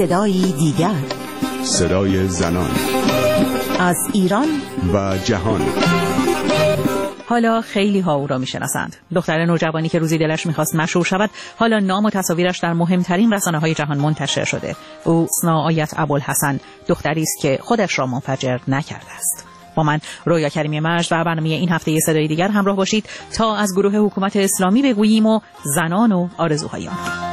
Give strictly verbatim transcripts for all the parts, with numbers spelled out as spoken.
صدایی دیگر، صدای زنان از ایران و جهان. حالا خیلی ها او را میشناسند. دختر نوجوانی که روزی دلش میخواست مشهور شود، حالا نام و تصاویرش در مهمترین رسانه‌های جهان منتشر شده. او سنا آیت ابوالحسن، دختری است که خودش را منفجر نکرده است. با من رویا کریمی مجد و برنامه این هفته صدای دیگر همراه باشید تا از گروه حکومت اسلامی بگوییم و زنان و آرزوهای آنها.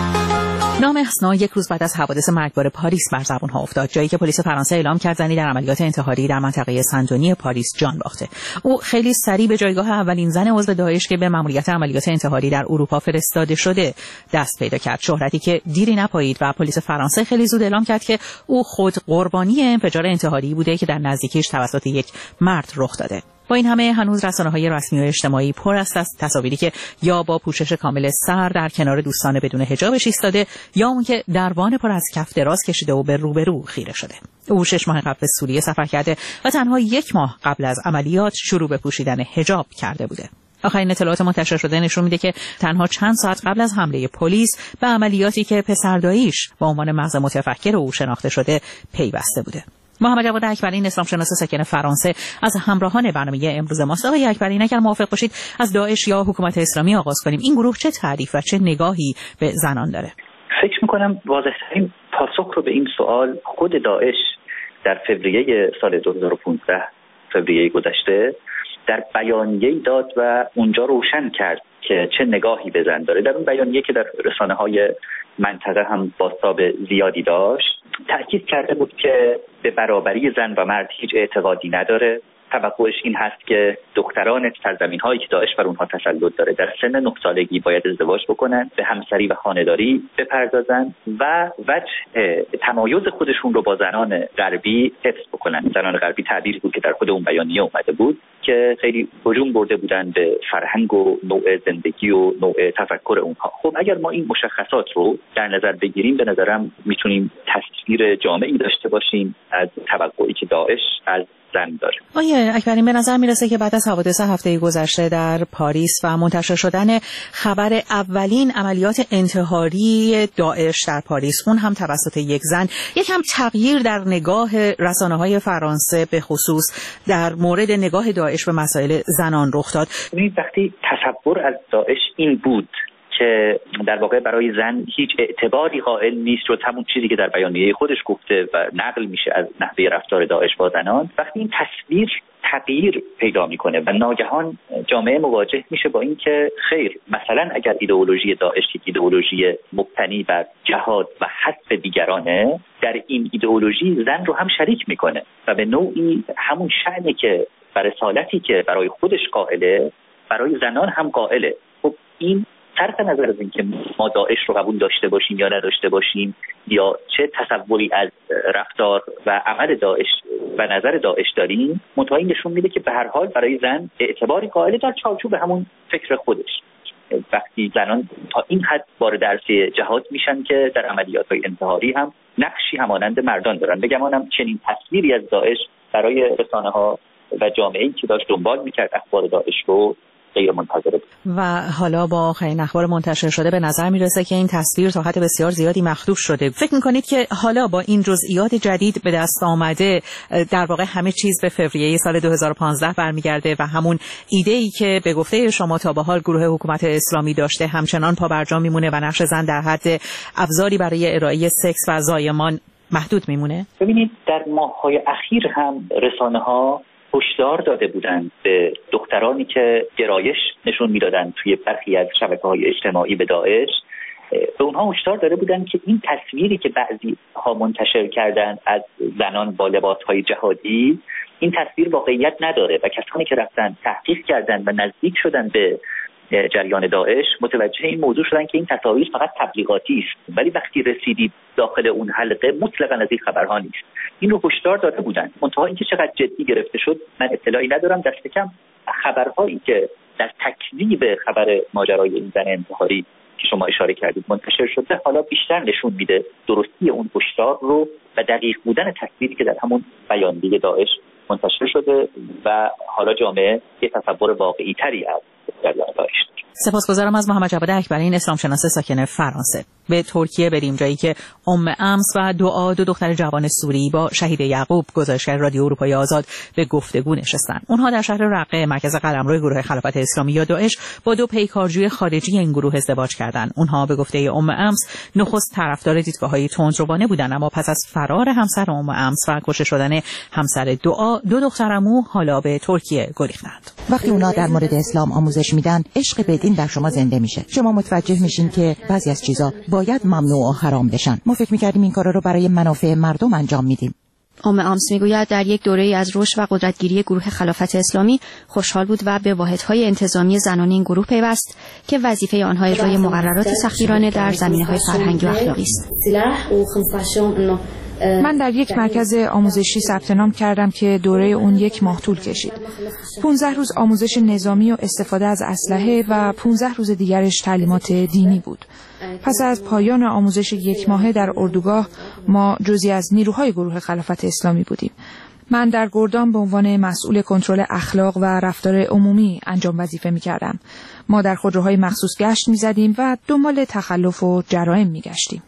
نام حسنا یک روز بعد از حوادث مرگبار پاریس بر زبان‌ها افتاد، جایی که پلیس فرانسه اعلام کرد زنی در عملیات انتحاری در منطقه سنتونی پاریس جان باخته. او خیلی سریع به جایگاه اولین زن عضو داعش که به مأموریت عملیات انتحاری در اروپا فرستاده شده دست پیدا کرد، شهرتی که دیری نپایید و پلیس فرانسه خیلی زود اعلام کرد که او خود قربانی انفجار انتحاری بوده که در نزدیکیش توسط یک مرد رخ داده. با این همه هنوز رسانه‌های رسمی و اجتماعی پر است از تصاویری که یا با پوشش کامل سر در کنار دوستان بدون حجابش ایستاده یا اون که دروان پر از کف دراز کشیده و به روبرو خیره شده. او شش ماه قبل به سوریه سفر کرده و تنها یک ماه قبل از عملیات شروع به پوشیدن حجاب کرده بوده. آخرین اطلاعات منتشر شده نشون میده که تنها چند ساعت قبل از حمله پلیس به عملیاتی که پسرداییش با عنوان مغز متفکر او شناخته شده پیوسته بوده. محمد جواد اکبرین، اسلام شناس ساکن فرانسه، از همراهان برنامه امروز ماست. آقای اکبرین، اگر موافق باشید از داعش یا حکومت اسلامی آغاز کنیم. این گروه چه تعریف و چه نگاهی به زنان داره؟ فکر می‌کنم واضح‌ترین پاسخ رو به این سوال خود داعش در فوریه سال دو هزار و پانزده، فوریه گذشته، در بیانیه‌ای داد و اونجا روشن کرد که چه نگاهی به زن داره. در اون بیانیه که در رسانه‌های منطقه هم بازتاب زیادی داشت، تأکید کرده بود که به برابری زن و مرد هیچ اعتقادی نداره. توقعش این هست که دختران سرزمین‌هایی که داعش بر اونها تسلط داره در سن نه سالگی باید ازدواج بکنن، به همسری و خانه‌داری بپردازن و وجه تمایز خودشون رو با زنان غربی حفظ بکنن. زنان غربی تعبیری بود که در خود اون بیانیه اومده بود که خیلی هجوم برده بودن به فرهنگ و نوع زندگی و نوع تفکر اونها. خب اگر ما این مشخصات رو در نظر بگیریم، به نظرم میتونیم تصویر جامعی داشته باشیم از توقعی که داعش از زن داره. آیه اکبرین، به نظر میرسه که بعد از حوادث هفته گذشته در پاریس و منتشر شدن خبر اولین عملیات انتحاری داعش در پاریس، اون هم توسط یک زن، یک هم تغییر در نگاه رسانه‌های فرانسه به خصوص در مورد نگاه داعش به مسائل زنان رخ داد. وقتی تصور از داعش این بود که در واقع برای زن هیچ اعتباری قائل نیست، جز همون چیزی که در بیانیه خودش گفته و نقل میشه از نحوه رفتار داعش با زنان، وقتی این تصویر تغییر پیدا میکنه و ناگهان جامعه مواجه میشه با این که خیر، مثلا اگر ایدئولوژی داعش یک ایدئولوژی مبتنی بر جهاد و حذف دیگرانه، در این ایدئولوژی زن رو هم شریک میکنه و به نوعی همون شأنی که بر رسالتی که برای خودش قائله برای زنان هم قائله. خب این صرف نظر از اینکه ما داعش رو قبول داشته باشیم یا نداشته باشیم یا چه تصوری از رفتار و عمل داعش و نظر داعش داریم، منتهی نشون میده که به هر حال برای زن اعتباری قائل در چارچوب همون فکر خودش. وقتی زنان تا این حد وارد عرصه جهاد میشن که در عملیات‌های انتحاری هم نقشی همانند مردان دارن. بگمانم چنین تصویری از داعش برای رسانه‌ها و جامعه‌ای که داشت دنبال میکرد اخبار داعش رو غیر منتظره بود. و حالا با آخرین اخبار منتشر شده به نظر میرسه که این تصویر تا حد بسیار زیادی مخدوش شده. فکر میکنید که حالا با این جزئیات جدید به دست آمده در واقع همه چیز به فوریه سال دو هزار و پانزده برمیگرده و همون ایده‌ای که به گفته شما تا به حال گروه حکومت اسلامی داشته همچنان پابرجا میمونه و نقش زن در حد ابزاری برای ارائه سکس و زایمان محدود میمونه؟ ببینید، در ماه‌های اخیر هم رسانه‌ها هشدار داده بودند به دخترانی که گرایش نشون میدادند توی برخی از شبکه‌های اجتماعی به داعش، به اونها هشدار داده بودند که این تصویری که بعضی ها منتشر کردند از زنان با لباس‌های جهادی، این تصویر واقعیت نداره و کسانی که رفتن تحقیق کردند و نزدیک شدند به جریان داعش متوجه این موضوع شدن که این تصاویر فقط تبلیغاتی است، ولی وقتی رسیدید داخل اون حلقه مطلقاً از این خبرها نیست. این رو هشدار داده بودن. منتها اینکه چقدر جدی گرفته شد من اطلاعی ندارم. دست کم خبرهایی که در تکذیب خبر ماجرای این زن انتحاری که شما اشاره کردید منتشر شده حالا بیشتر نشون میده درستی اون هشدار رو و دقیق بودن تصویری که در همون بیانیه داعش منتشر شده و حالا جامعه یه تصور واقعی تری از جریان داعش. سپاسگزارم از محمد جواد اکبرین، اسلام شناس ساکن فرانسه. به ترکیه بریم، جایی که ام امس و دعا، دو دختر جوان سوری، با شهید یعقوب گزارشگر رادیو اروپای آزاد به گفتگو نشستند. اونها در شهر رقه، مرکز قلمرو گروه خلافت اسلامی یا داعش، با دو پیکارجوی خارجی این گروه ازدواج کردند. اونها به گفته ام امس نخست طرفدار دیدگاه‌های تندروانه بودند، اما پس از فرار همسر ام امس و کشته شدن همسر دعا، دو دخترمو حالا به ترکیه گریختند. وقتی اونا در مورد اسلام آموزش میدن، عشق بدین در شما زنده میشه. شما متوجه میشین که بعضی از چیزا باید ممنوع و حرام بشن. ما فکر میکردیم این کارا رو برای منافع مردم انجام میدیم. ام امس میگوید در یک دوره‌ای از رشد و قدرتگیری گروه خلافت اسلامی خوشحال بود و به واحدهای انتظامی زنان این گروه پیوست که وظیفه آنها اجرای مقررات سختگیرانه در زمینه‌های فرهنگی و اخلاقی است. من در یک مرکز آموزشی ثبت نام کردم که دوره اون یک ماه طول کشید. پانزده روز آموزش نظامی و استفاده از اسلحه و پانزده روز دیگرش تعلیمات دینی بود. پس از پایان آموزش یک ماهه در اردوگاه، ما جزئی از نیروهای گروه خلافت اسلامی بودیم. من در گردان به عنوان مسئول کنترل اخلاق و رفتار عمومی انجام وظیفه می‌کردم. ما در خودروهای مخصوص گشت می‌زدیم و دنبال تخلف و جرایم می‌گشتیم.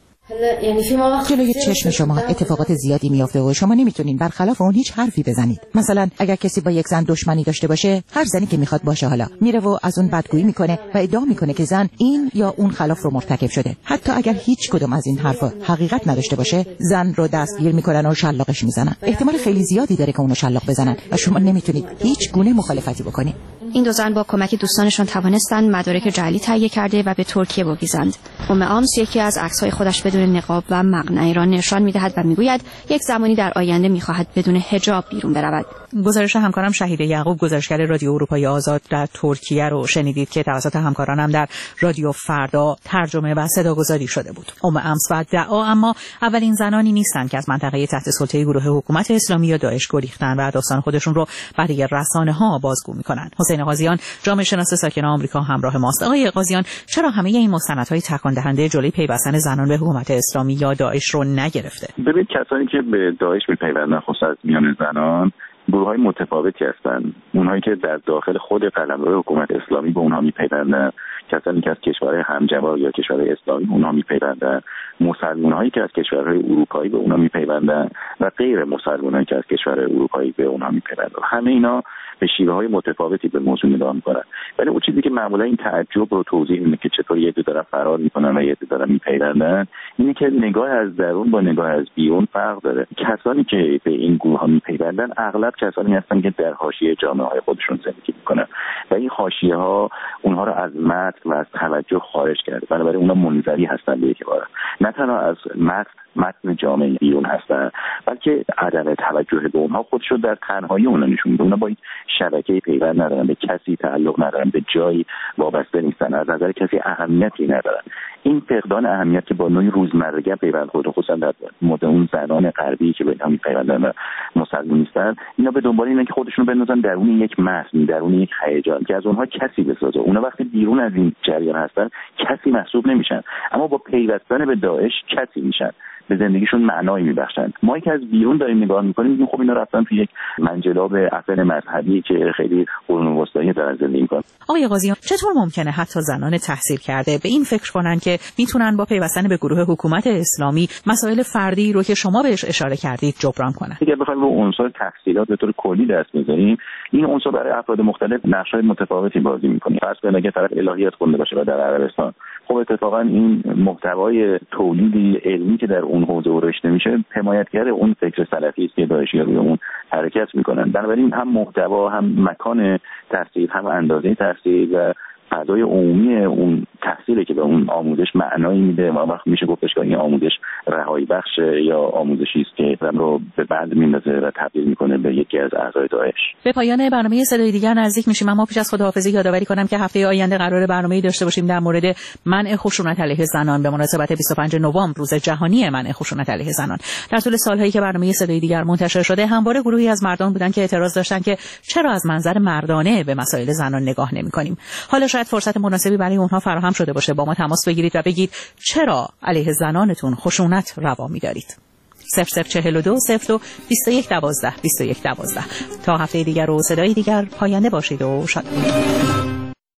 جلوی چشم شما اتفاقات زیادی میافته و شما نمیتونین برخلاف اون هیچ حرفی بزنید. مثلا اگر کسی با یک زن دشمنی داشته باشه، هر زنی که میخواد باشه، حالا میره و از اون بدگویی میکنه و ادعا میکنه که زن این یا اون خلاف رو مرتکب شده. حتی اگر هیچ کدوم از این حرفا حقیقت نداشته باشه، زن رو دستگیر میکنن و شلاقش میزنن. احتمال خیلی زیادی داره که اونو شلاق بزنن و شما نمیتونید هیچ گونه مخالفتی بکنید. این دو زن با کمک دوستانشان توانستند مدارک جعلی تهیه کرده و به ترکیه بگذرند. ام امس یکی از عکس‌های خودش بدون نقاب و مقنعه را نشان می‌دهد و می‌گوید یک زمانی در آینده می‌خواهد بدون حجاب بیرون برود. گزارش همکارم شهید یعقوب، گزارشگر رادیو اروپای آزاد در ترکیه رو شنیدید که توسط همکارانم در رادیو فردا ترجمه و صداگذاری شده بود. ام امس و دعا اما اولین زنانی نیستند که از منطقه تحت سلطه گروه حکومت اسلامی یا داعش گریختند و داستان خودشون رو برای رسانه‌ها بازگو می‌کنند. حسین قاضیان، جامعه شناس ساکن آمریکا، همراه ماست. آقای قاضیان، چرا همه این مستندهای تکان دهنده جلوی پیوستن زنان به حکومت اسلامی یا داعش رو نگرفته؟ ببینید، کسانی که به داعش میپیوندن خصوصا از میان زنان گروه‌های متفاوتی هستند. اونهایی که در داخل خود قلمرو حکومت اسلامی به اونها میپیوندن، کسانی که از کشورهای همجوار یا کشورهای اسلامی به اونها میپیوندن، مسلمان‌هایی که از کشورهای اروپایی به اونها میپیوندن و غیر مسلمان‌هایی که از کشورهای اروپایی به اونها میپیوندن. همه اینا به شیوه‌های متفاوتی به موضوع نگاه می‌کنن. ولی اون چیزی که معمولا این تعجب رو توضیح میده که چطور یه دو دارن فرار می‌کنن و یه دو دارن میپیوندن، اینه که نگاه از درون با نگاه از بیرون فرق داره. کسانی که به این گروه‌ها میپیوندن اغلب کسانی هستن که در حاشیه جامعه‌های خودشون زندگی می‌کنن و این حاشیه‌ها اونها رو از متن و از توجه خارج کرده. بنابراین اونها منزوی هستن به اعتبار نه تنها از متن متن جامعه بیرون هستن، بلکه عدم توجه به اونها خودشو در تنهایی اونها نشون میده. اونها با شبکه پیوند ندارن، به کسی تعلق ندارن، به جایی وابسته نیستن، از نظر کسی اهمیتی ندارن. این فقدان اهمیت که با نوعی روزمرگی پیوند خود، خصوصا در مورد اون زنان غربی که به اینا میپیوندن و مسلمان نیستن، اینا به دنبال اینن که خودشونو بندازن درون یک متن، درون یک هیجان که از اونها کسی بسازه. اونا وقتی بیرون از این جریان هستن کسی محسوب نمیشن، اما با پیوستن به داعش کسی میشن، به زندگیشون معنایی میبخشن. ما که از بیرون داریم نگاه میکنیم میگیم خب اینا رفتن توی یک منجلاب افن مذهبی که خیلی قرون وسطایی دارن زندگی میکنن. آقای قاضیان، چطور ممکنه حتی زنان تحصیل کرده به این فکر کنن که میتونن با پیوستن به گروه حکومت اسلامی مسائل فردی رو که شما بهش اشاره کردید جبران کنن؟ اگه بخوایم رو عنصر تحصیلات به طور کلی دست بزنیم، این عنصر برای افراد مختلف نقش‌های متفاوتی بازی میکنه. فرض کنید اگه طرف الهیات خونده باشه و در عربستان، خب اتفاقا این محتوای تولیدی علمی که در اون حوزه و رشته میشه حمایتگر اون فکر سلفی است که داعشی‌ها روی اون حرکت میکنن. بنابراین هم محتوا، هم مکان تحصیل، هم اندازه تحصیل و فضای عمومی اون تحصیلی که به اون آموزش معنایی میده و وقت میشه گفتش که این آموزش رهایی بخش یا آموزشی است که آدم رو به بند میندازه و تبدیل میکنه به یکی از اعضای داعش. به پایان برنامه صدای دیگر نزدیک میشیم، اما پیش از خداحافظی یادآوری کنم که هفته آینده قرار برنامه‌ای داشته باشیم در مورد منع خشونت علیه زنان به مناسبت بیست و پنجم نوامبر، روز جهانی منع خشونت علیه زنان. در طول سالهایی که برنامه صدای دیگر منتشر شده، همواره گروهی از مردان بودن که اعتراض داشتن که چرا از منظر مردانه به مسائل زنان نگاه نمی‌کنیم. حالا شاید فرصت مناسبی برای اونها فراهم شده باشه. با ما تماس بگیرید و بگید چرا علیه زنانتون خشونت روا می‌دارید. صفر صفر چهل و دو صفر دو بیست و یک دوازده بیست و یک دوازده. تا هفته دیگر و صدای دیگر پاینده باشید و شاد باشید.